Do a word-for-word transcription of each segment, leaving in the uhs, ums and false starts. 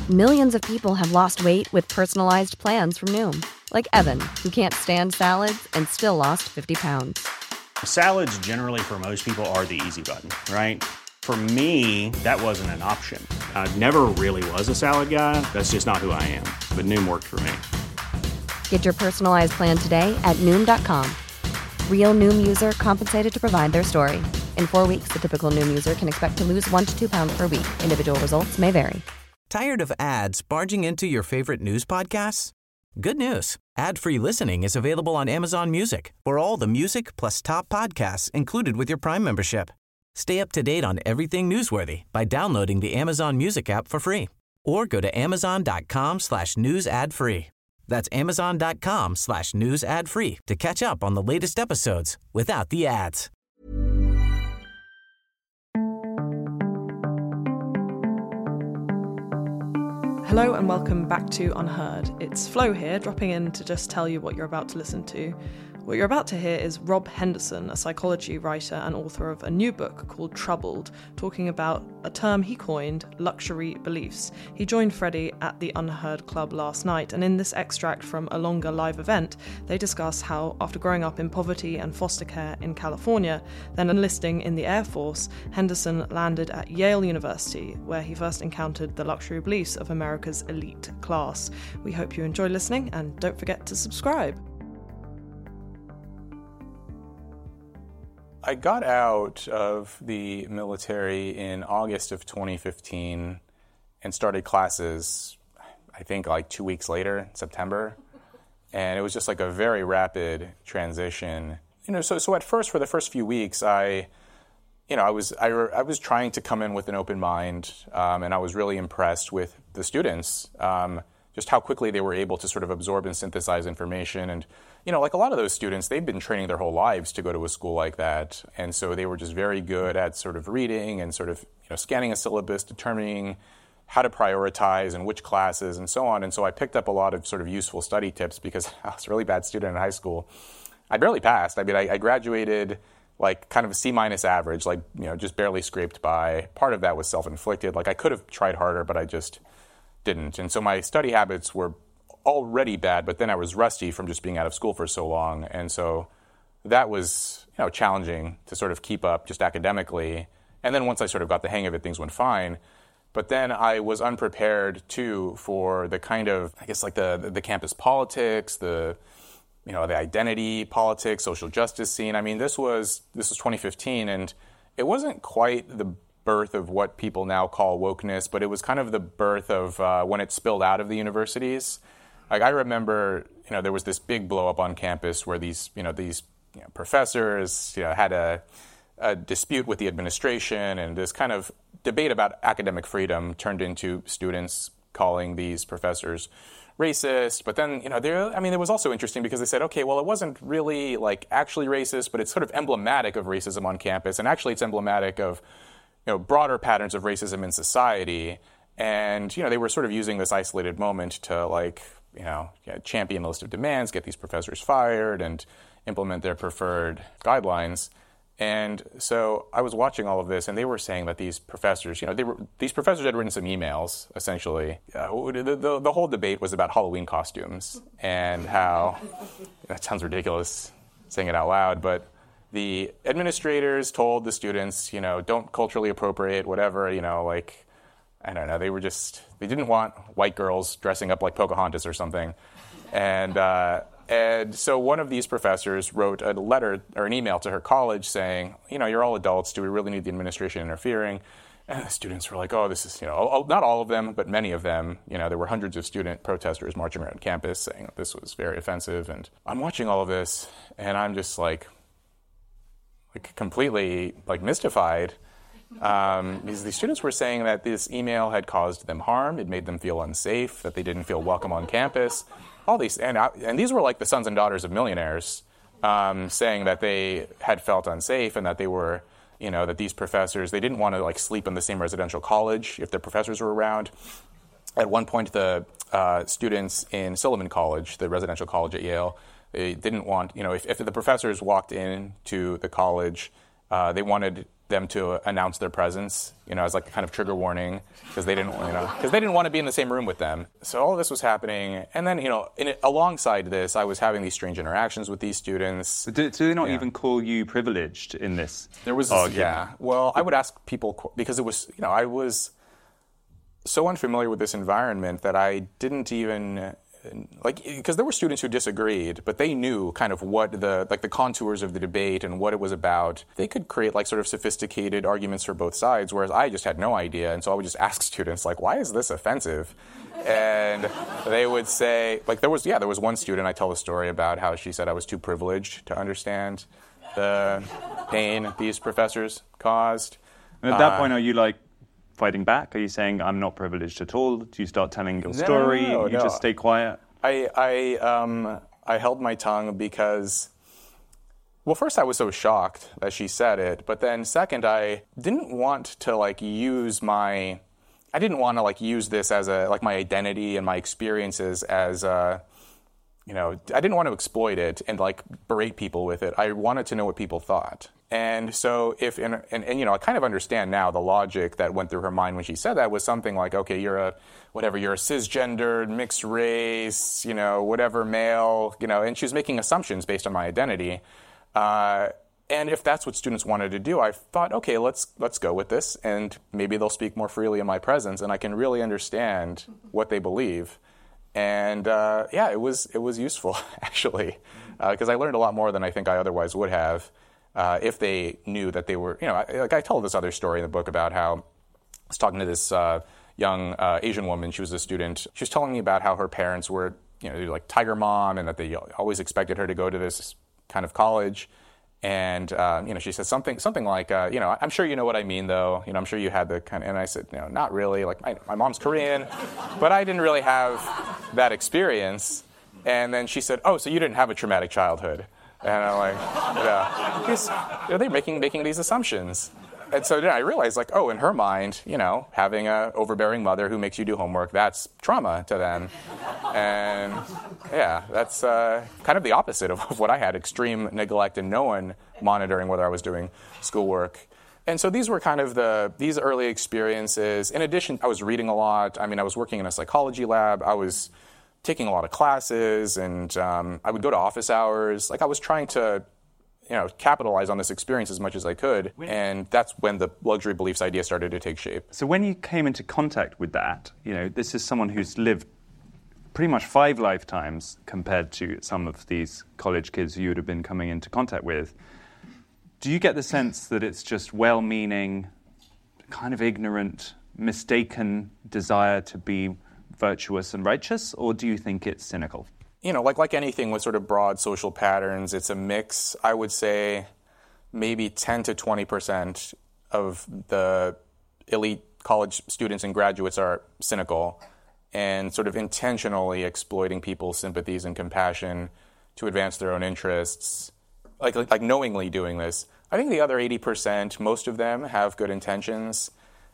Millions of people have lost weight with personalized plans from Noom. Like Evan, who can't stand salads and still lost fifty pounds. Salads generally for most people are the easy button, right? For me, that wasn't an option. I never really was a salad guy. That's just not who I am. But Noom worked for me. Get your personalized plan today at Noom dot com. Real Noom user compensated to provide their story. In four weeks, the typical Noom user can expect to lose one to two pounds per week. Individual results may vary. Tired of ads barging into your favorite news podcasts? Good news. Ad-free listening is available on Amazon Music for all the music plus top podcasts included with your Prime membership. Stay up to date on everything newsworthy by downloading the Amazon Music app for free or go to amazon.com slash news ad free. That's amazon.com slash news ad free to catch up on the latest episodes without the ads. Hello and welcome back to Unheard. It's Flo here, dropping in to just tell you what you're about to listen to. What you're about to hear is Rob Henderson, a psychology writer and author of a new book called Troubled, talking about a term he coined, luxury beliefs. He joined Freddie at the Unheard Club last night, and in this extract from a longer live event, they discuss how, after growing up in poverty and foster care in California, then enlisting in the Air Force, Henderson landed at Yale University, where he first encountered the luxury beliefs of America's elite class. We hope you enjoy listening, and don't forget to subscribe. I got out of the military in August of twenty fifteen and started classes, I think like two weeks later, September. And it was just like a very rapid transition. You know, so so at first, for the first few weeks, I, you know, I was I, I was trying to come in with an open mind, um, and I was really impressed with the students, um, just how quickly they were able to sort of absorb and synthesize information. And you know, like a lot of those students, they've been training their whole lives to go to a school like that. And so they were just very good at sort of reading and sort of, you know, scanning a syllabus, determining how to prioritize and which classes and so on. And so I picked up a lot of sort of useful study tips because I was a really bad student in high school. I barely passed. I mean, I, I graduated like kind of a C-minus average, like, you know, just barely scraped by. Part of that was self-inflicted. Like I could have tried harder, but I just didn't. And so my study habits were already bad, but then I was rusty from just being out of school for so long. And so that was, you know, challenging to sort of keep up just academically. And then once I sort of got the hang of it, things went fine. But then I was unprepared, too, for the kind of, I guess, like the the campus politics, the, you know, the identity politics, social justice scene. I mean, this was this was twenty fifteen, and it wasn't quite the birth of what people now call wokeness, but it was kind of the birth of uh, when it spilled out of the universities. Like I remember, you know, there was this big blow up on campus where these, you know, these you know, professors, you know, had a, a dispute with the administration, and this kind of debate about academic freedom turned into students calling these professors racist. But then, you know, there, I mean, it was also interesting because they said, okay, well, it wasn't really like actually racist, but it's sort of emblematic of racism on campus, and actually it's emblematic of, you know, broader patterns of racism in society. And, you know, they were sort of using this isolated moment to like, you know, champion a list of demands, get these professors fired, and implement their preferred guidelines. And so I was watching all of this, and they were saying that these professors, you know, they were these professors had written some emails, essentially. Uh, the, the, the whole debate was about Halloween costumes and how, that sounds ridiculous saying it out loud, but the administrators told the students, you know, don't culturally appropriate, whatever, you know, like, I don't know, they were just, they didn't want white girls dressing up like Pocahontas or something. And uh, and so one of these professors wrote a letter or an email to her college saying, you know, you're all adults, do we really need the administration interfering? And the students were like, oh, this is, you know, not all of them, but many of them. You know, there were hundreds of student protesters marching around campus saying that this was very offensive. And I'm watching all of this, and I'm just like, like completely like mystified. Um, because the students were saying that this email had caused them harm, it made them feel unsafe, that they didn't feel welcome on campus. All these, and, and these were like the sons and daughters of millionaires, um, saying that they had felt unsafe and that they were, you know, that these professors, they didn't want to like sleep in the same residential college if their professors were around. At one point, the uh, students in Silliman College, the residential college at Yale, they didn't want, you know, if, if the professors walked into the college, uh, they wanted them to announce their presence, you know, as like a kind of trigger warning, because they didn't, you know, because they didn't want to be in the same room with them. So all of this was happening, and then, you know, in it, alongside this, I was having these strange interactions with these students. So do, do they not yeah. even call you privileged in this? There was, argument? yeah. Well, I would ask people, because it was, you know, I was so unfamiliar with this environment that I didn't even. Like, because there were students who disagreed, but they knew kind of what the, like the contours of the debate and what it was about. They could create like sort of sophisticated arguments for both sides, whereas I just had no idea. And so I would just ask students, like, why is this offensive? And they would say, like, there was, yeah, there was one student, I tell the story about how she said I was too privileged to understand the pain these professors caused. And at that uh, point, are you like, fighting back? Are you saying, I'm not privileged at all? Do you start telling your No, story? no, no, you no. just stay quiet? I I um I held my tongue because, well, first I was so shocked that she said it, but then second, I didn't want to like use my, I didn't want to like use this as a like my identity and my experiences as a, you know, I didn't want to exploit it and like berate people with it. I wanted to know what people thought. And so if, and, and, and, you know, I kind of understand now the logic that went through her mind when she said that was something like, okay, you're a, whatever, you're a cisgendered, mixed race, you know, whatever, male, you know, and she was making assumptions based on my identity. Uh, and if that's what students wanted to do, I thought, okay, let's let's go with this, and maybe they'll speak more freely in my presence, and I can really understand what they believe. And uh, yeah, it was it was useful, actually, because uh, I learned a lot more than I think I otherwise would have. Uh, if they knew that they were, you know, I, like I told this other story in the book about how I was talking to this uh, young uh, Asian woman. She was a student. She was telling me about how her parents were, you know, like Tiger Mom, and that they always expected her to go to this kind of college. And uh, you know, she said something, something like, uh, you know, I'm sure you know what I mean, though. You know, I'm sure you had the kind of. And I said, you know, not really. Like my, my mom's Korean, but I didn't really have that experience. And then she said, oh, so you didn't have a traumatic childhood. And I'm like, yeah, because, you know, they're making making these assumptions. And so then I realized, like, oh, in her mind, you know, having an overbearing mother who makes you do homework, that's trauma to them. And, yeah, that's uh, kind of the opposite of, of what I had, extreme neglect and no one monitoring whether I was doing schoolwork. And so these were kind of the, these early experiences. In addition, I was reading a lot. I mean, I was working in a psychology lab. I was taking a lot of classes, and um, I would go to office hours. Like, I was trying to, you know, capitalize on this experience as much as I could, and that's when the luxury beliefs idea started to take shape. So when you came into contact with that, you know, this is someone who's lived pretty much five lifetimes compared to some of these college kids who you would have been coming into contact with. Do you get the sense that it's just well-meaning, kind of ignorant, mistaken desire to be virtuous and righteous, or do you think it's cynical? You know, like like anything with sort of broad social patterns, it's a mix. I would say maybe ten to twenty percent of the elite college students and graduates are cynical and sort of intentionally exploiting people's sympathies and compassion to advance their own interests, like like, like knowingly doing this. I think the other eighty percent, most of them have good intentions.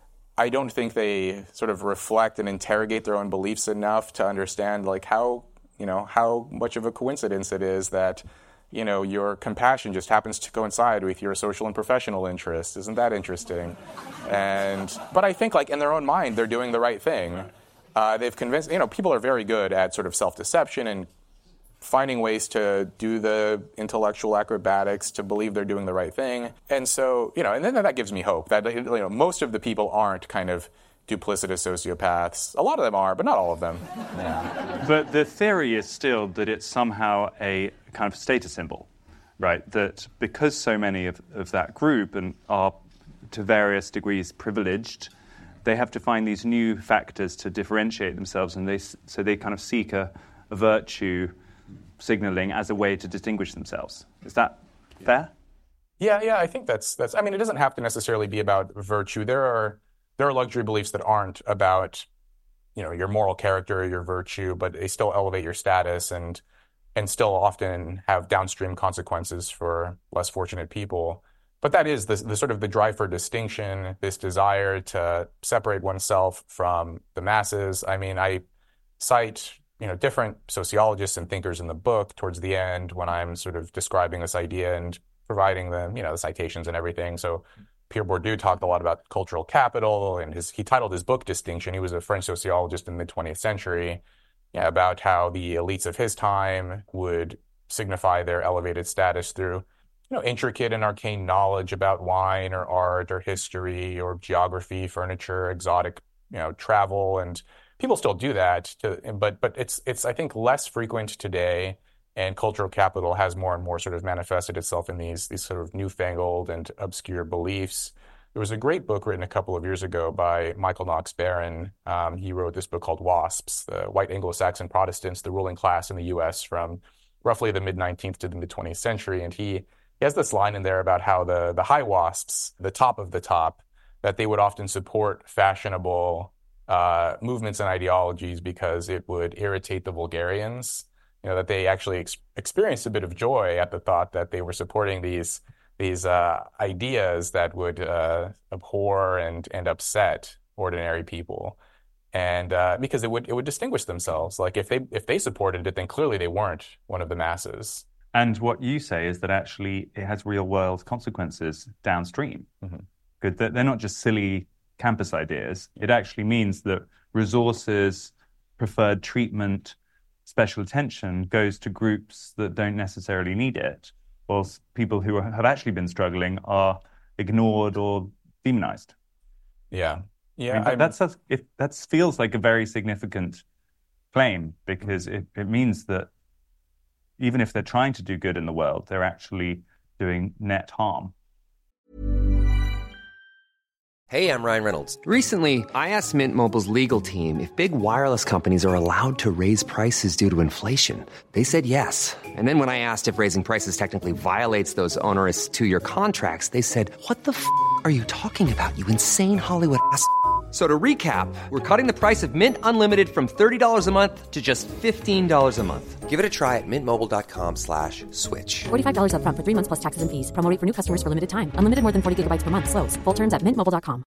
I don't think they sort of reflect and interrogate their own beliefs enough to understand, like, how, you know, how much of a coincidence it is that, you know, your compassion just happens to coincide with your social and professional interests. Isn't that interesting? And but I think, like, in their own mind, they're doing the right thing. Uh, they've convinced, you know, people are very good at sort of self-deception and finding ways to do the intellectual acrobatics to believe they're doing the right thing. And so, you know, and then that gives me hope that, you know, most of the people aren't kind of duplicitous sociopaths. A lot of them are, but not all of them. Yeah. But the theory is still that it's somehow a kind of status symbol, right? That because so many of, of that group and are to various degrees privileged, they have to find these new factors to differentiate themselves, and they so they kind of seek a, a virtue signaling as a way to distinguish themselves. Is that fair? Yeah, yeah, I think that's that's. I mean, it doesn't have to necessarily be about virtue. There are there are luxury beliefs that aren't about, you know, your moral character, your virtue, but they still elevate your status and and still often have downstream consequences for less fortunate people. But that is the, the sort of the drive for distinction, this desire to separate oneself from the masses. I mean, I cite, you know, different sociologists and thinkers in the book towards the end when I'm sort of describing this idea and providing them, you know, the citations and everything. So Pierre Bourdieu talked a lot about cultural capital, and his, he titled his book Distinction. He was a French sociologist in the twentieth century, yeah, about how the elites of his time would signify their elevated status through, you know, intricate and arcane knowledge about wine or art or history or geography, furniture, exotic, you know, travel, and people still do that. To, but but it's it's I think less frequent today, and cultural capital has more and more sort of manifested itself in these these sort of newfangled and obscure beliefs. There was a great book written a couple of years ago by Michael Knox Barron. Um, he wrote this book called WASPs, the White Anglo-Saxon Protestants, the ruling class in the U S from roughly the mid-nineteenth to the mid-twentieth century. And he, he has this line in there about how the, the high WASPs, the top of the top, that they would often support fashionable uh, movements and ideologies because it would irritate the vulgarians. You know, that they actually ex- experienced a bit of joy at the thought that they were supporting these these uh, ideas that would uh, abhor and, and upset ordinary people. And uh, because it would it would distinguish themselves. Like if they if they supported it, then clearly they weren't one of the masses. And what you say is that actually it has real world consequences downstream. Mm-hmm. Good, that they're not just silly campus ideas. It actually means that resources, preferred treatment, special attention goes to groups that don't necessarily need it, whilst people who have actually been struggling are ignored or demonized. Yeah. Yeah, I mean, that's, that's it. That feels like a very significant claim, because it, it means that even if they're trying to do good in the world, they're actually doing net harm. Hey, I'm Ryan Reynolds. Recently, I asked Mint Mobile's legal team if big wireless companies are allowed to raise prices due to inflation. They said yes. And then when I asked if raising prices technically violates those onerous two-year contracts, they said, "What the f*** are you talking about, you insane Hollywood ass f- So to recap, we're cutting the price of Mint Unlimited from thirty dollars a month to just fifteen dollars a month. Give it a try at mintmobile.com slash switch. forty-five dollars up front for three months plus taxes and fees. Promo rate for new customers for limited time. Unlimited more than forty gigabytes per month. Slows full terms at mint mobile dot com.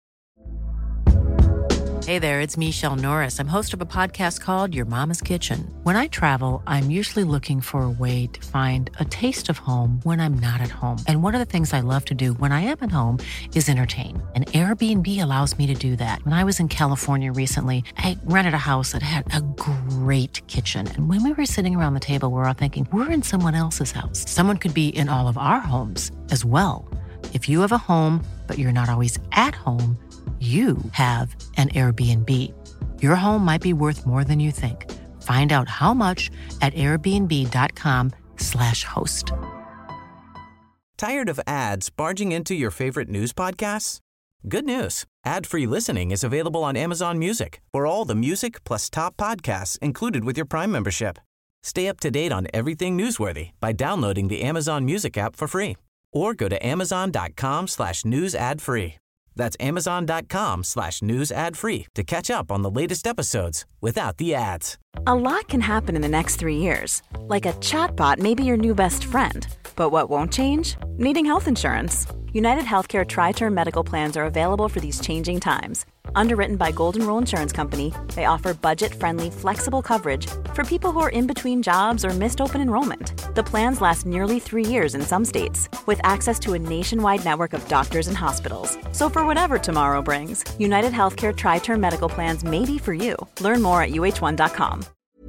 Hey there, it's Michelle Norris. I'm host of a podcast called Your Mama's Kitchen. When I travel, I'm usually looking for a way to find a taste of home when I'm not at home. And one of the things I love to do when I am at home is entertain. And Airbnb allows me to do that. When I was in California recently, I rented a house that had a great kitchen. And when we were sitting around the table, we were all thinking, we're in someone else's house. Someone could be in all of our homes as well. If you have a home, but you're not always at home, you have an Airbnb. Your home might be worth more than you think. Find out how much at airbnb.com slash host. Tired of ads barging into your favorite news podcasts? Good news. Ad-free listening is available on Amazon Music for all the music plus top podcasts included with your Prime membership. Stay up to date on everything newsworthy by downloading the Amazon Music app for free or go to amazon.com slash news ad free. That's amazon.com slash news ad free to catch up on the latest episodes without the ads. A lot can happen in the next three years. Like a chatbot may be your new best friend. But what won't change? Needing health insurance. United Healthcare Tri-Term Medical Plans are available for these changing times. Underwritten by Golden Rule Insurance Company, they offer budget-friendly, flexible coverage for people who are in between jobs or missed open enrollment. The plans last nearly three years in some states, with access to a nationwide network of doctors and hospitals. So for whatever tomorrow brings, United Healthcare Tri-Term Medical Plans may be for you. Learn more at U H one dot com.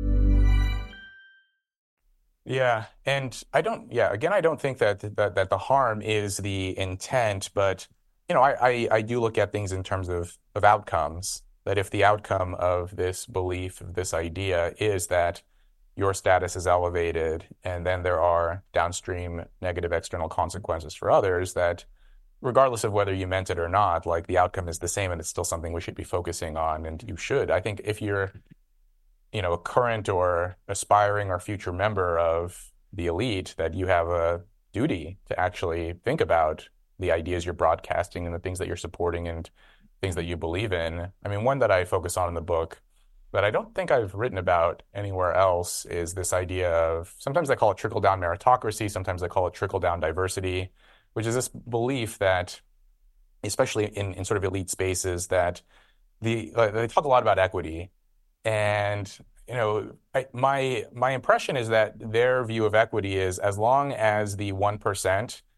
Yeah, and I don't, yeah, again, I don't think that that, that the harm is the intent, but, you know, I, I, I do look at things in terms of, of outcomes, that if the outcome of this belief, of this idea is that your status is elevated and then there are downstream negative external consequences for others, that regardless of whether you meant it or not, like the outcome is the same and it's still something we should be focusing on, and you should. I think if you're you know, a current or aspiring or future member of the elite, that you have a duty to actually think about the ideas you're broadcasting and the things that you're supporting and things that you believe in. I mean, one that I focus on in the book that I don't think I've written about anywhere else is this idea of, sometimes I call it trickle-down meritocracy, sometimes I call it trickle-down diversity, which is this belief that, especially in, in sort of elite spaces, that the uh, they talk a lot about equity. And, you know, I, my my impression is that their view of equity is as long as the one percent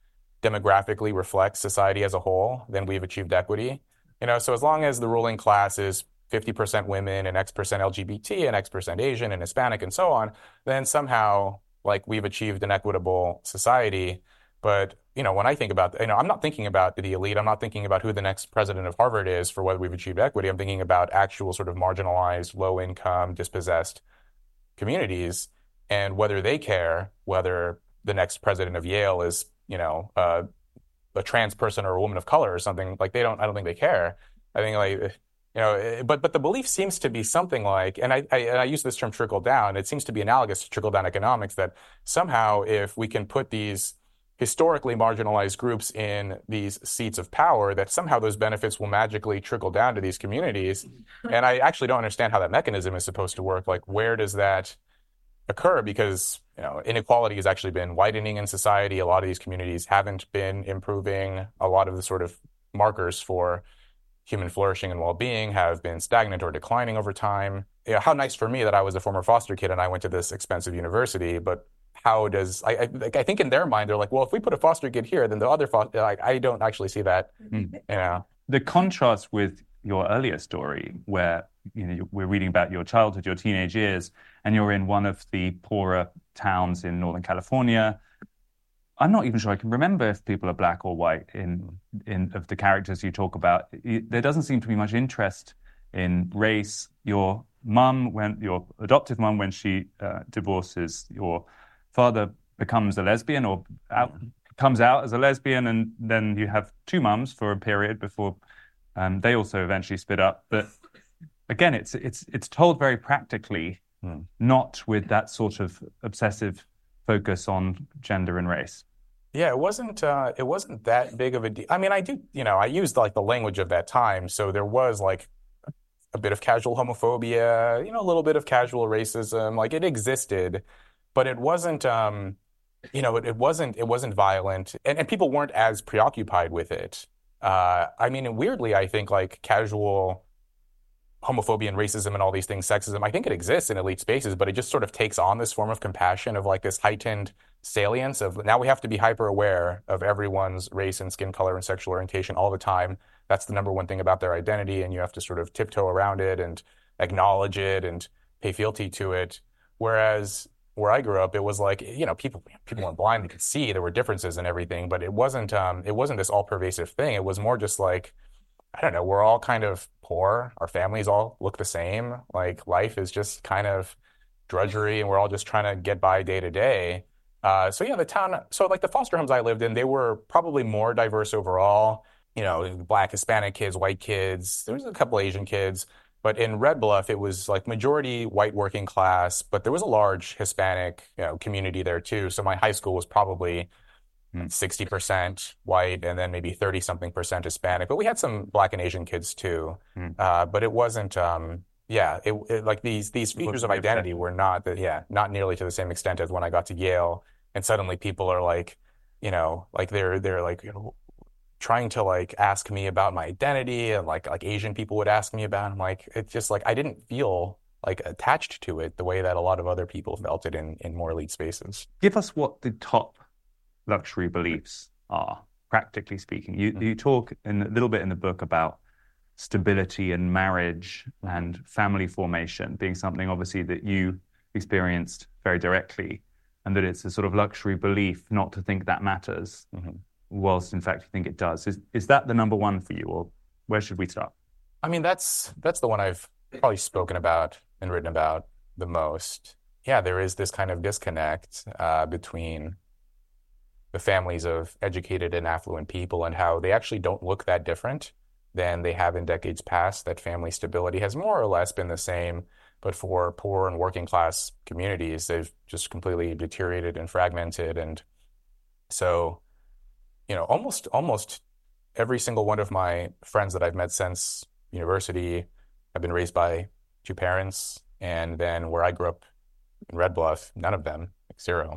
demographically reflects society as a whole, then we've achieved equity. You know, so as long as the ruling class is fifty percent women and X percent L G B T and X percent Asian and Hispanic and so on, then somehow like we've achieved an equitable society. But, you know, when I think about, you know, I'm not thinking about the elite. I'm not thinking about who the next president of Harvard is for whether we've achieved equity. I'm thinking about actual sort of marginalized, low income, dispossessed communities and whether they care whether the next president of Yale is, you know, uh, a trans person or a woman of color or something. Like they don't, I don't think they care. I think like, you know, but but the belief seems to be something like, and I, I, and I use this term trickle down, it seems to be analogous to trickle down economics, that somehow if we can put these historically marginalized groups in these seats of power, that somehow those benefits will magically trickle down to these communities. And I actually don't understand how that mechanism is supposed to work. Like, where does that occur? Because, you know, inequality has actually been widening in society. A lot of these communities haven't been improving. A lot of the sort of markers for human flourishing and well-being have been stagnant or declining over time. You know, how nice for me that I was a former foster kid and I went to this expensive university, but how does, I, I, I think in their mind, they're like, well, if we put a foster kid here, then the other foster, like, I don't actually see that, mm. you know. The contrast with your earlier story, where, you know, we're reading about your childhood, your teenage years, and you're in one of the poorer towns in Northern California. I'm not even sure I can remember if people are black or white in in of the characters you talk about. There doesn't seem to be much interest in race. Your mum, when your adoptive mum, when she uh, divorces your father, becomes a lesbian or out, comes out as a lesbian, and then you have two mums for a period before um, they also eventually split up. But again, it's it's it's told very practically, hmm. not with that sort of obsessive focus on gender and race. Yeah, it wasn't uh, it wasn't that big of a deal. I mean, I do, you know, I used like the language of that time, so there was like a bit of casual homophobia, you know, a little bit of casual racism, like it existed, but it wasn't, um, you know, it, it wasn't it wasn't violent, and, and people weren't as preoccupied with it. Uh, I mean, weirdly, I think like casual homophobia and racism and all these things, sexism, I think it exists in elite spaces, but it just sort of takes on this form of compassion of like this heightened salience of now we have to be hyper aware of everyone's race and skin color and sexual orientation all the time. That's the number one thing about their identity, and you have to sort of tiptoe around it and acknowledge it and pay fealty to it. Whereas where I grew up, it was like, you know, people people weren't blind, they could see there were differences and everything, but it wasn't um, it wasn't this all pervasive thing. It was more just like, I don't know, we're all kind of poor. Our families all look the same. Like life is just kind of drudgery and we're all just trying to get by day to day. Uh, so yeah, the town, so like the foster homes I lived in, they were probably more diverse overall. You know, black, Hispanic kids, white kids. There was a couple Asian kids. But in Red Bluff, it was like majority white working class, but there was a large Hispanic, you know, community there too. So my high school was probably sixty percent white and then maybe thirty something percent Hispanic. But we had some black and Asian kids too. Mm. Uh, but it wasn't, um, yeah, it, it, like these these features of identity were not, the, yeah, not nearly to the same extent as when I got to Yale. And suddenly people are like, you know, like they're they're like, you know, trying to like ask me about my identity, and like like Asian people would ask me about. I'm like, it's just like I didn't feel like attached to it the way that a lot of other people felt it in in more elite spaces. Give us what the top luxury beliefs are, practically speaking. You mm-hmm. you talk in a little bit in the book about stability and marriage mm-hmm. and family formation being something obviously that you experienced very directly, and that it's a sort of luxury belief not to think that matters, mm-hmm. whilst in fact you think it does. Is is that the number one for you, or where should we start? I mean, that's that's the one I've probably spoken about and written about the most. Yeah, there is this kind of disconnect uh, between the families of educated and affluent people and how they actually don't look that different than they have in decades past, that family stability has more or less been the same. But for poor and working class communities, they've just completely deteriorated and fragmented. And so, you know, almost almost every single one of my friends that I've met since university have been raised by two parents. And then where I grew up in Red Bluff, none of them, like zero.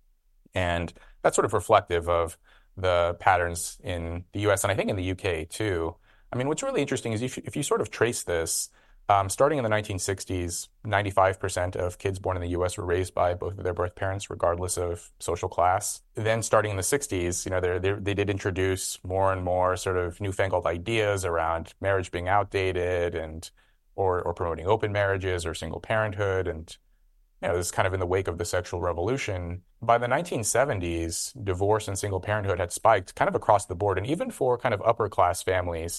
And that's sort of reflective of the patterns in the U S and I think in the U K too. I mean, what's really interesting is if you, if you sort of trace this, Um, starting in the nineteen sixties, ninety-five percent of kids born in the U S were raised by both of their birth parents, regardless of social class. Then starting in the sixties, you know, they they did introduce more and more sort of newfangled ideas around marriage being outdated and or or promoting open marriages or single parenthood. And you know, this is kind of in the wake of the sexual revolution. By the nineteen seventies, divorce and single parenthood had spiked kind of across the board. And even for kind of upper class families,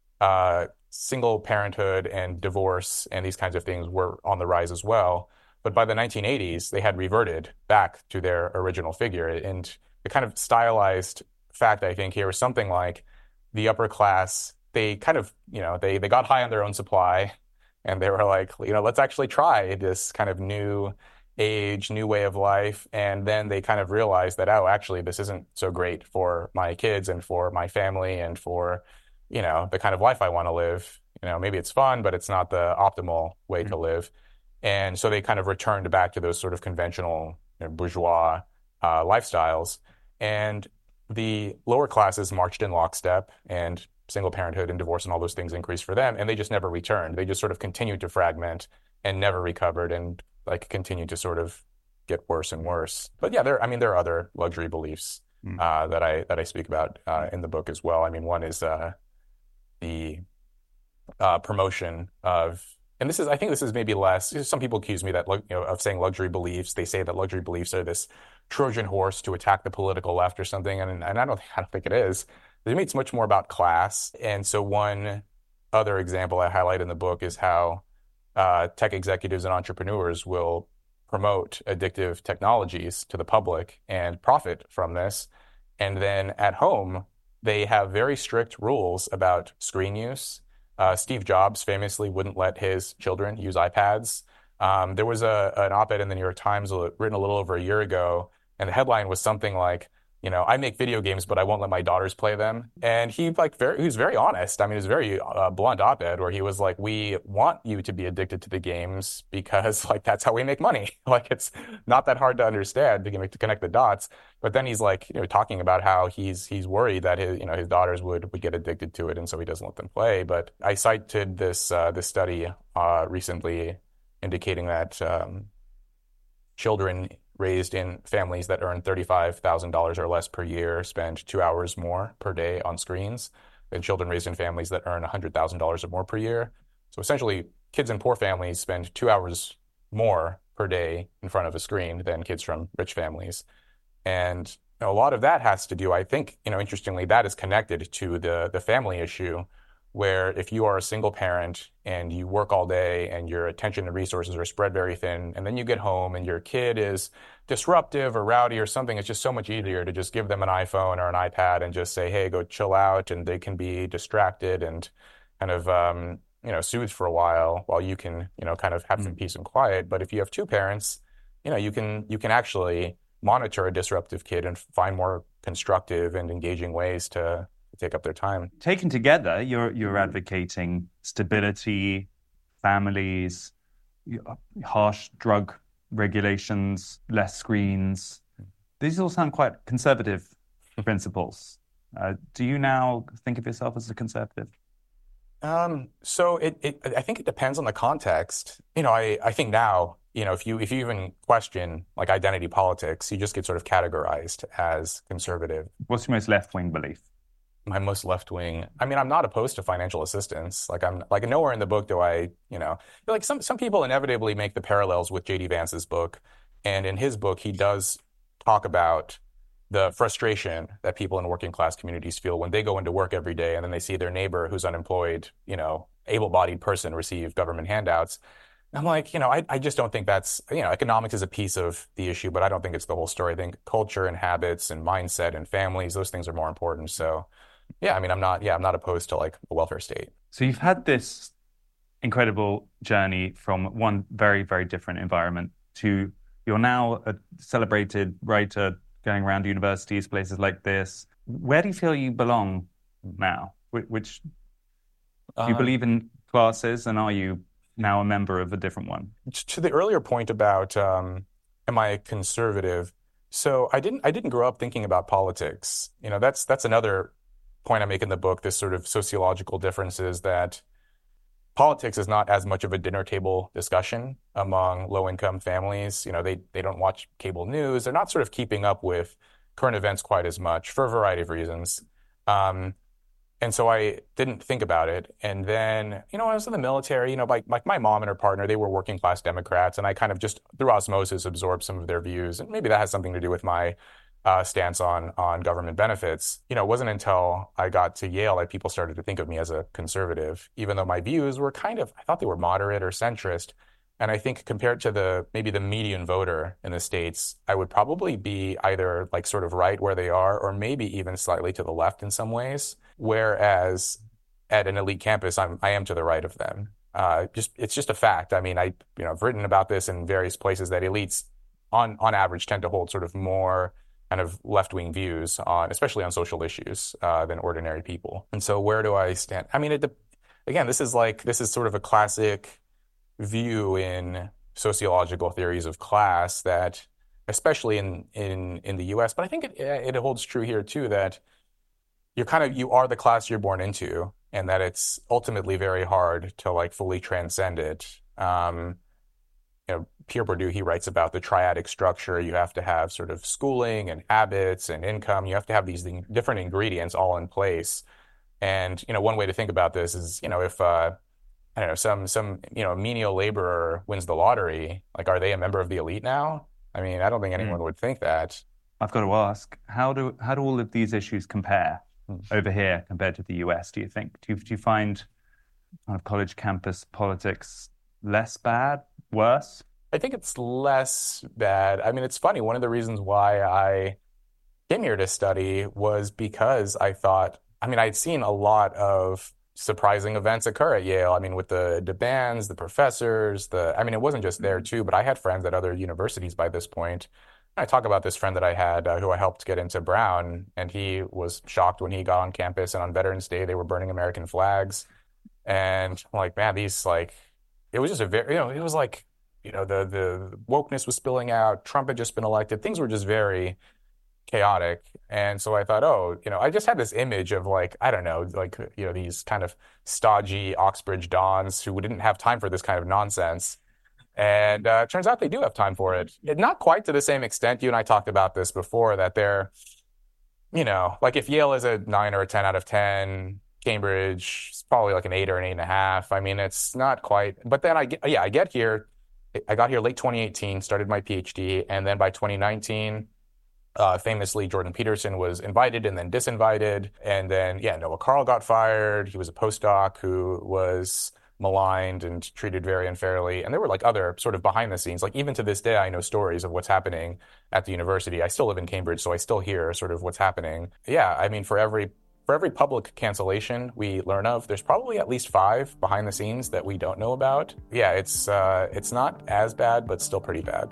uh, single parenthood and divorce and these kinds of things were on the rise as well. But by the nineteen eighties, they had reverted back to their original figure. And the kind of stylized fact, I think, here is something like the upper class, they kind of, you know, they, they got high on their own supply and they were like, you know, let's actually try this kind of new age, new way of life. And then they kind of realized that, oh, actually, this isn't so great for my kids and for my family and for you know, the kind of life I want to live. You know, maybe it's fun, but it's not the optimal way mm-hmm. to live. And so they kind of returned back to those sort of conventional you know, bourgeois uh, lifestyles. And the lower classes marched in lockstep, and single parenthood and divorce and all those things increased for them. And they just never returned. They just sort of continued to fragment and never recovered and like continued to sort of get worse and worse. But yeah, there, I mean, there are other luxury beliefs mm. uh, that I that I speak about uh, in the book as well. I mean, one is uh, the uh, promotion of, and this is, I think this is maybe less, some people accuse me that, you know, of saying luxury beliefs. They say that luxury beliefs are this Trojan horse to attack the political left or something. And, and I don't, I don't think it is. To me, it's much more about class. And so one other example I highlight in the book is how uh, tech executives and entrepreneurs will promote addictive technologies to the public and profit from this. And then at home, they have very strict rules about screen use. Uh, Steve Jobs famously wouldn't let his children use iPads. Um, there was a, an op-ed in the New York Times written a little over a year ago, and the headline was something like, you know, I make video games, but I won't let my daughters play them. And he like very, he was very honest. I mean, it was a very uh, blunt op-ed where he was like, we want you to be addicted to the games because like that's how we make money. Like it's not that hard to understand to, to connect the dots. But then he's like, you know, talking about how he's he's worried that his you know his daughters would would get addicted to it, and so he doesn't let them play. But I cited this uh, this study uh, recently indicating that um, children raised in families that earn thirty-five thousand dollars or less per year spend two hours more per day on screens than children raised in families that earn one hundred thousand dollars or more per year. So essentially, kids in poor families spend two hours more per day in front of a screen than kids from rich families. And you know, a lot of that has to do, I think, you know, interestingly, that is connected to the the family issue, where if you are a single parent and you work all day and your attention and resources are spread very thin, and then you get home and your kid is disruptive or rowdy or something, it's just so much easier to just give them an iPhone or an iPad and just say, hey, go chill out, and they can be distracted and kind of, um, you know, soothed for a while while you can, you know, kind of have mm-hmm. some peace and quiet. But if you have two parents, you know, you can you can actually monitor a disruptive kid and find more constructive and engaging ways to take up their time. Taken together, you're you're advocating stability, families, harsh drug regulations, less screens. These all sound quite conservative principles. Uh, do you now think of yourself as a conservative? Um, so it, it, I think it depends on the context. You know, I, I think now, you know, if you if you even question like identity politics, you just get sort of categorized as conservative. What's your most left-wing belief? My most left-wing, I mean, I'm not opposed to financial assistance. Like I'm like nowhere in the book do I, you know, like some some people inevitably make the parallels with J D Vance's book. And in his book, he does talk about the frustration that people in working class communities feel when they go into work every day and then they see their neighbor who's unemployed, you know, able-bodied person receive government handouts. And I'm like, you know, I, I just don't think that's, you know, economics is a piece of the issue, but I don't think it's the whole story. I think culture and habits and mindset and families, those things are more important. So yeah, I mean, I'm not, yeah, I'm not opposed to like a welfare state. So you've had this incredible journey from one very, very different environment to you're now a celebrated writer going around universities, places like this. Where do you feel you belong now? Which, do you uh, believe in classes, and are you now a member of a different one? To the earlier point about um, am I conservative? So I didn't I didn't grow up thinking about politics. You know, that's that's another point I make in the book, this sort of sociological differences that politics is not as much of a dinner table discussion among low-income families. You know, they, they don't watch cable news. They're not sort of keeping up with current events quite as much for a variety of reasons. Um, and so I didn't think about it. And then, you know, I was in the military, you know, like, like my mom and her partner, they were working class Democrats, and I kind of just through osmosis absorbed some of their views. And maybe that has something to do with my Uh, stance on on government benefits. You know, it wasn't until I got to Yale that people started to think of me as a conservative, even though my views were kind of, I thought they were moderate or centrist. And I think compared to the maybe the median voter in the States, I would probably be either like sort of right where they are, or maybe even slightly to the left in some ways. Whereas at an elite campus, I'm I am to the right of them. Uh, just it's just a fact. I mean, I you know I've written about this in various places that elites, on on average, tend to hold sort of more kind of left-wing views on, especially on social issues, uh, than ordinary people. And so where do I stand? I mean, it, again, this is like, this is sort of a classic view in sociological theories of class that, especially in, in, in the U S, but I think it, it holds true here too, that you're kind of, you are the class you're born into, and that it's ultimately very hard to like fully transcend it. Um, You know, Pierre Bourdieu, he writes about the triadic structure. You have to have sort of schooling and habits and income. You have to have these different ingredients all in place. And, you know, one way to think about this is, you know, if, uh, I don't know, some, some, you know, menial laborer wins the lottery, like, are they a member of the elite now? I mean, I don't think anyone mm. would think that. I've got to ask, how do, how do all of these issues compare mm. over here compared to the U S, do you think? Do you, do you find kind of college campus politics less bad, worse? I think it's less bad. I mean, it's funny. One of the reasons why I came here to study was because I thought, I mean, I'd seen a lot of surprising events occur at Yale. I mean, with the, the bands, the professors, the, I mean, it wasn't just there too, but I had friends at other universities by this point. I talk about this friend that I had uh, who I helped get into Brown, and he was shocked when he got on campus, and on Veterans Day, they were burning American flags. And I'm like, man, these like, it was just a very, you know, it was like, you know, the, the wokeness was spilling out. Trump had just been elected. Things were just very chaotic. And so I thought, oh, you know, I just had this image of like, I don't know, like, you know, these kind of stodgy Oxbridge dons who didn't have time for this kind of nonsense. And uh, it turns out they do have time for it. it. Not quite to the same extent. You and I talked about this before, that they're, you know, like if Yale is a nine or a ten out of ten, Cambridge is probably like an eight or an eight and a half. I mean, it's not quite. But then I get, yeah, I get here. I got here late twenty eighteen, started my PhD, and then by twenty nineteen, uh, famously, Jordan Peterson was invited and then disinvited. And then, yeah, Noah Karl got fired. He was a postdoc who was maligned and treated very unfairly. And there were like other sort of behind the scenes, like even to this day, I know stories of what's happening at the university. I still live in Cambridge, so I still hear sort of what's happening. Yeah, I mean, for every For every public cancellation we learn of, there's probably at least five behind the scenes that we don't know about. Yeah, it's uh, it's not as bad, but still pretty bad.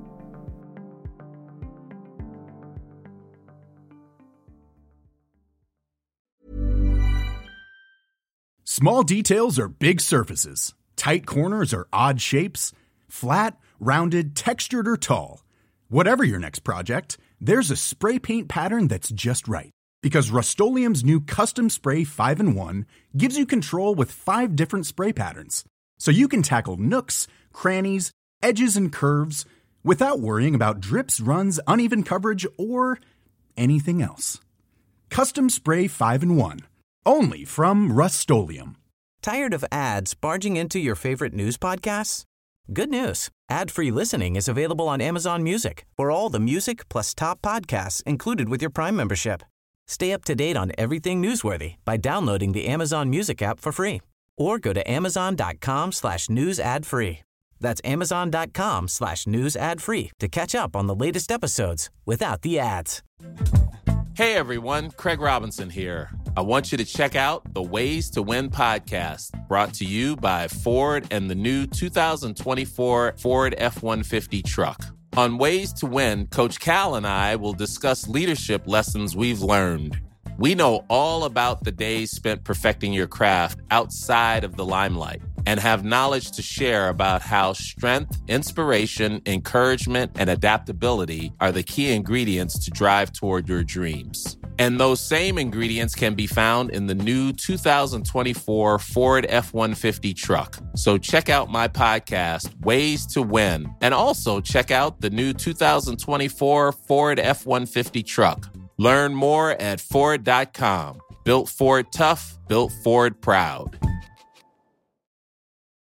Small details are big surfaces. Tight corners are odd shapes. Flat, rounded, textured, or tall. Whatever your next project, there's a spray paint pattern that's just right. Because Rust-Oleum's new Custom Spray five in one gives you control with five different spray patterns. So you can tackle nooks, crannies, edges, and curves without worrying about drips, runs, uneven coverage, or anything else. Custom Spray five in one. Only from Rust-Oleum. Tired of ads barging into your favorite news podcasts? Good news. Ad-free listening is available on Amazon Music for all the music plus top podcasts included with your Prime membership. Stay up to date on everything newsworthy by downloading the Amazon Music app for free, or go to amazon.com slash news ad free. That's amazon.com slash news ad free to catch up on the latest episodes without the ads. Hey everyone, Craig Robinson here. I want you to check out the Ways to Win podcast, brought to you by Ford and the new two thousand twenty-four Ford F one fifty truck. On Ways to Win, Coach Cal and I will discuss leadership lessons we've learned. We know all about the days spent perfecting your craft outside of the limelight. and have knowledge to share about how strength, inspiration, encouragement, and adaptability are the key ingredients to drive toward your dreams. And those same ingredients can be found in the new two thousand twenty-four Ford F one fifty truck. So check out my podcast, Ways to Win, and also check out the new two thousand twenty-four Ford F one fifty truck. Learn more at Ford dot com. Built Ford tough, built Ford proud.